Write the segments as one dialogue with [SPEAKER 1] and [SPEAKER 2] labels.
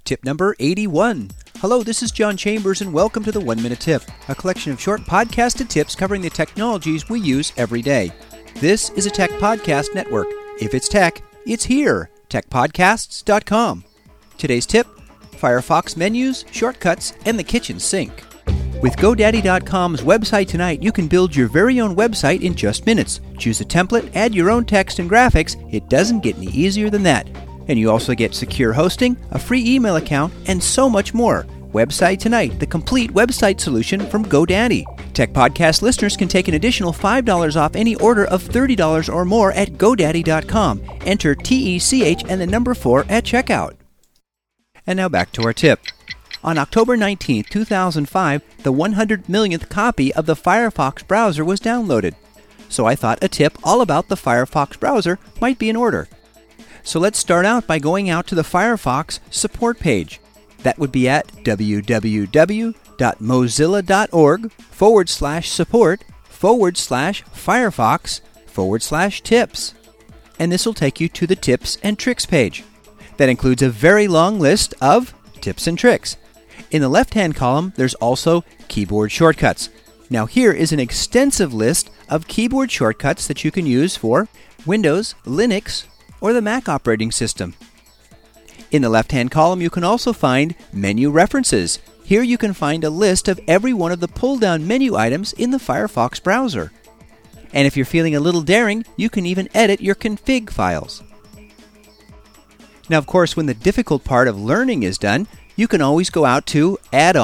[SPEAKER 1] Tip number 81. Hello, this is John Chambers, and welcome to the 1 Minute Tip, a collection of short podcasted tips covering the technologies we use every day. This is a tech podcast network. If it's tech, it's here. techpodcasts.com. Today's tip: Firefox menus, shortcuts, and the kitchen sink. With GoDaddy.com's website tonight, you can build your very own website in just minutes. Choose a template, add your own text and graphics. It doesn't get any easier than that. And you also get secure hosting, a free email account, and so much more. Website Tonight, the complete website solution from GoDaddy. Tech Podcast listeners can take an additional $5 off any order of $30 or more at GoDaddy.com. Enter TECH and the number 4 at checkout. And now back to our tip. On October 19, 2005, the 100 millionth copy of the Firefox browser was downloaded. So I thought a tip all about the Firefox browser might be in order. So let's start out by going out to the Firefox support page. That would be at www.mozilla.org/support/Firefox/tips. And this will take you to the tips and tricks page. That includes a very long list of tips and tricks. In the left-hand column, there's also keyboard shortcuts. Now here is an extensive list of keyboard shortcuts that you can use for Windows, Linux, or the Mac operating system. In the left-hand column, you can also find menu references. Here you can find a list of every one of the pull-down menu items in the Firefox browser. And if you're feeling a little daring, you can even edit your config files. Now, of course, when the difficult part of learning is done, you can always go out to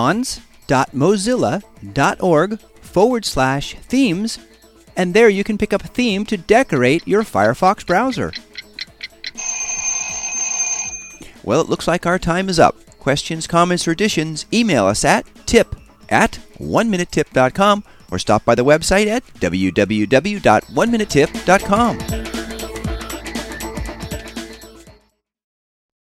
[SPEAKER 1] addons.mozilla.org/themes, and there you can pick up a theme to decorate your Firefox browser. Well, it looks like our time is up. Questions, comments, or additions, email us at tip@oneminutetip.com or stop by the website at www.oneminutetip.com.